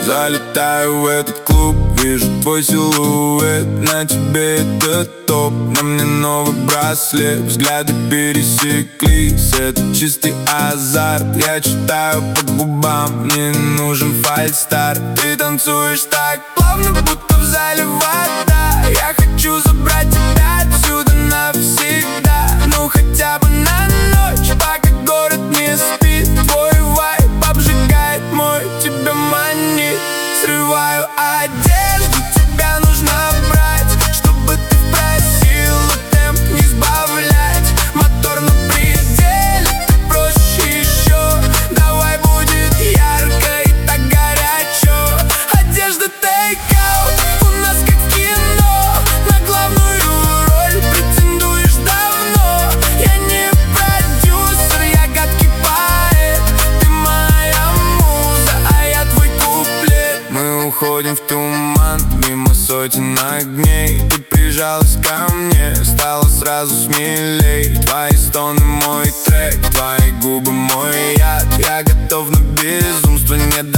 Залетаю в этот клуб, вижу твой силуэт. На тебе этот топ, на мне новый браслет. Взгляды пересеклись, это чистый азарт. Я читаю по губам, мне нужен фальстарт. Ты танцуешь так плавно, будто в зале вода. Я хочу забрать тебя отсюда навсегда. Ну хотя бы на ночь, пока город не спит. Твой вайб обжигает, мой тебя манит. Срываю одежду, тебя нужно брать, чтобы ты просила темп не сбавлять. Мотор на пределе, ты просишь еще. Давай будет ярко и так горячо. Одежда тейк-аут, у нас как в кино. На главную роль претендуешь давно. Я не продюсер, я гадкий поэт. Ты моя муза, а я твой куплет. Мы уходим в туман, мимо сотен огней. Ты прижалась ко мне, стало сразу смелей. Твои стоны мой трек, твои губы мой яд. Я готов на безумство, нет